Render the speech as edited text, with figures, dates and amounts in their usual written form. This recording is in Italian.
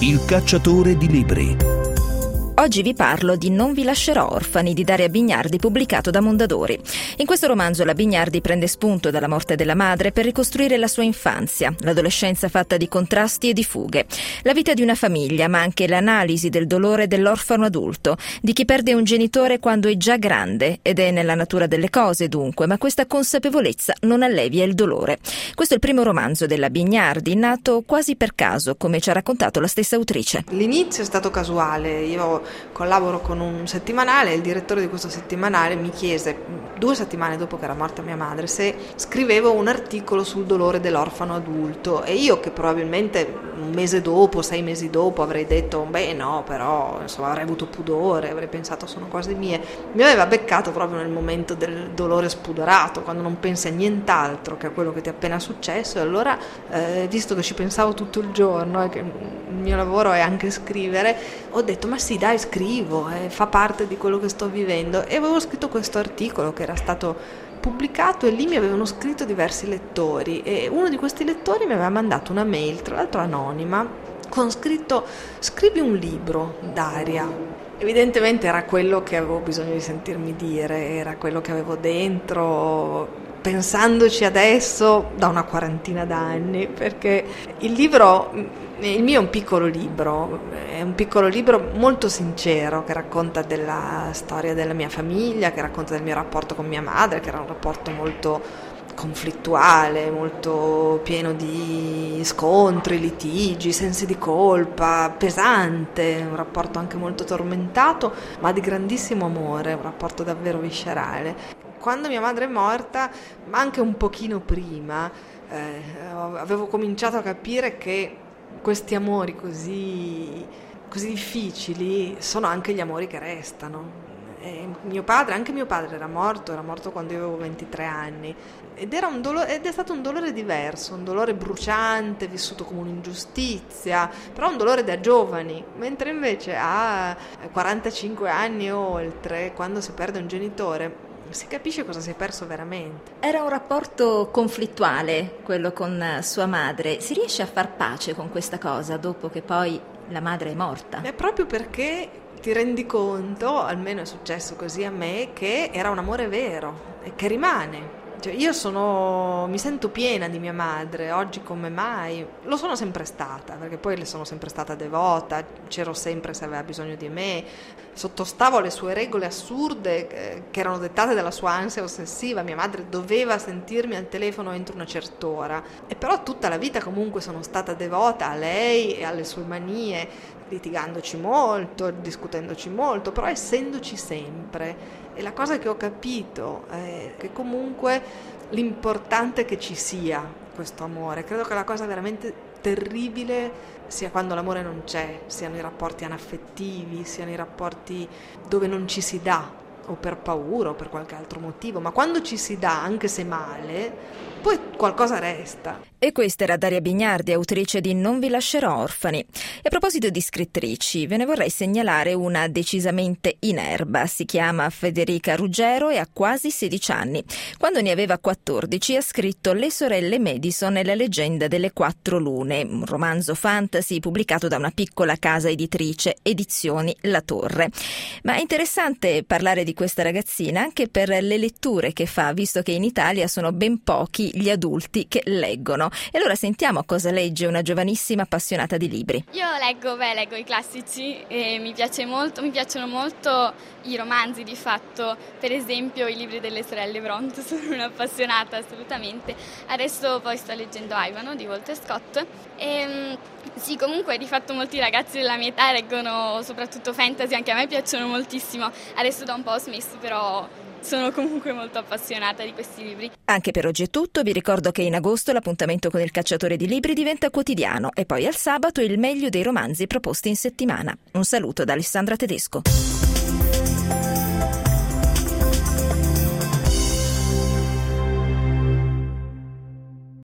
Il cacciatore di libri. Oggi vi parlo di Non vi lascerò orfani di Daria Bignardi, pubblicato da Mondadori. In questo romanzo la Bignardi prende spunto dalla morte della madre per ricostruire la sua infanzia, l'adolescenza fatta di contrasti e di fughe, la vita di una famiglia, ma anche l'analisi del dolore dell'orfano adulto, di chi perde un genitore quando è già grande, ed è nella natura delle cose dunque, ma questa consapevolezza non allevia il dolore. Questo è il primo romanzo della Bignardi, nato quasi per caso, come ci ha raccontato la stessa autrice. L'inizio è stato casuale. Io collaboro con un settimanale e il direttore di questo settimanale mi chiese 2 settimane dopo che era morta mia madre se scrivevo un articolo sul dolore dell'orfano adulto, e io, che probabilmente un mese dopo, 6 mesi dopo, avrei detto beh no, però insomma avrei avuto pudore, avrei pensato sono cose mie, mi aveva beccato proprio nel momento del dolore spudorato, quando non pensi a nient'altro che a quello che ti è appena successo. E allora visto che ci pensavo tutto il giorno e che il mio lavoro è anche scrivere, ho detto ma sì, dai, scrivo, fa parte di quello che sto vivendo, e avevo scritto questo articolo che era stato pubblicato, e lì mi avevano scritto diversi lettori, e uno di questi lettori mi aveva mandato una mail, tra l'altro anonima, con scritto: scrivi un libro, Daria. Evidentemente era quello che avevo bisogno di sentirmi dire, era quello che avevo dentro, pensandoci adesso, da una quarantina d'anni, perché il mio è un piccolo libro molto sincero, che racconta della storia della mia famiglia, che racconta del mio rapporto con mia madre, che era un rapporto molto conflittuale, molto pieno di scontri, litigi, sensi di colpa, pesante, un rapporto anche molto tormentato, ma di grandissimo amore, un rapporto davvero viscerale. Quando mia madre è morta, ma anche un pochino prima, avevo cominciato a capire che questi amori così difficili sono anche gli amori che restano. Anche mio padre era morto quando io avevo 23 anni, ed è stato un dolore diverso, un dolore bruciante, vissuto come un'ingiustizia, però un dolore da giovani, mentre invece a 45 anni o oltre, quando si perde un genitore, si capisce cosa si è perso veramente. Era un rapporto conflittuale quello con sua madre. Si riesce a far pace con questa cosa dopo che poi la madre è morta? È proprio perché ti rendi conto, almeno è successo così a me, che era un amore vero e che rimane. Cioè, mi sento piena di mia madre, oggi come mai. Lo sono sempre stata, perché poi le sono sempre stata devota, c'ero sempre se aveva bisogno di me, sottostavo alle sue regole assurde che erano dettate dalla sua ansia ossessiva. Mia madre doveva sentirmi al telefono entro una certa ora, e però tutta la vita comunque sono stata devota a lei e alle sue manie, litigandoci molto, discutendoci molto, però essendoci sempre. E la cosa che ho capito è che comunque l'importante è che ci sia questo amore. Credo che la cosa veramente terribile sia quando l'amore non c'è, siano i rapporti anaffettivi, siano i rapporti dove non ci si dà, o per paura o per qualche altro motivo, ma quando ci si dà, anche se male, poi qualcosa resta. E questa era Daria Bignardi, autrice di Non vi lascerò orfani. E a proposito di scrittrici, ve ne vorrei segnalare una decisamente in erba. Si chiama Federica Ruggero e ha quasi 16 anni. Quando ne aveva 14 ha scritto Le sorelle Madison e la leggenda delle 4 lune, un romanzo fantasy pubblicato da una piccola casa editrice, Edizioni La Torre. Ma è interessante parlare di questa ragazzina anche per le letture che fa, visto che in Italia sono ben pochi gli adulti che leggono. E allora sentiamo cosa legge una giovanissima appassionata di libri. Io leggo i classici e mi piacciono molto i romanzi, di fatto, per esempio i libri delle sorelle Brontë, sono un'appassionata assolutamente. Adesso poi sto leggendo Ivano di Walter Scott e sì, comunque di fatto molti ragazzi della mia età leggono soprattutto fantasy, anche a me piacciono moltissimo. Adesso da un po' ho smesso, però sono comunque molto appassionata di questi libri. Anche per oggi è tutto, vi ricordo che in agosto l'appuntamento con il cacciatore di libri diventa quotidiano e poi al sabato il meglio dei romanzi proposti in settimana. Un saluto da Alessandra Tedesco.